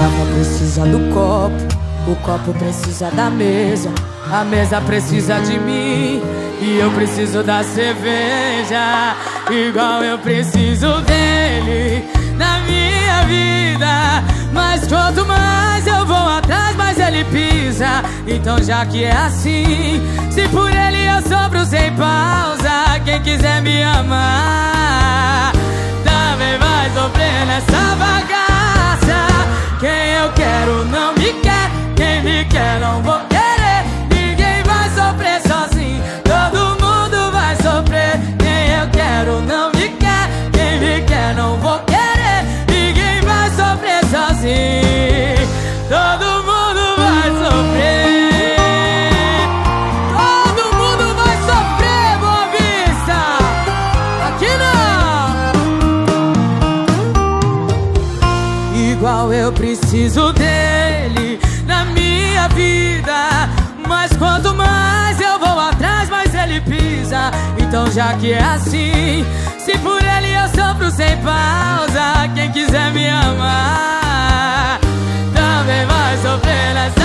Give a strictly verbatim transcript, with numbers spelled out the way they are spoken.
garrafa precisa do copo, o copo precisa da mesa, a mesa precisa de mim e eu preciso da cerveja. Igual eu preciso dele na minha vida, mas quanto mais eu vou atrás, mais ele pisa. Então já que é assim, se por ele eu sofro sem pausa, quem quiser me amar também vai sofrer nessa bagaça. Quem eu quero não me quer, quem me quer não vou querer. Ninguém vai sofrer sozinho, todo mundo vai sofrer. Quem eu quero não me quer, quem me quer não vou querer. Ninguém vai sofrer sozinho, todo mundo vai sofrer. Todo mundo vai sofrer, Boa Vista. Aqui não. Igual eu preciso dele na minha vida, mas quanto mais eu vou atrás, mais ele pisa. Então já que é assim, se por ele eu sofro sem pausa, quem quiser me amar também vai sofrer nessa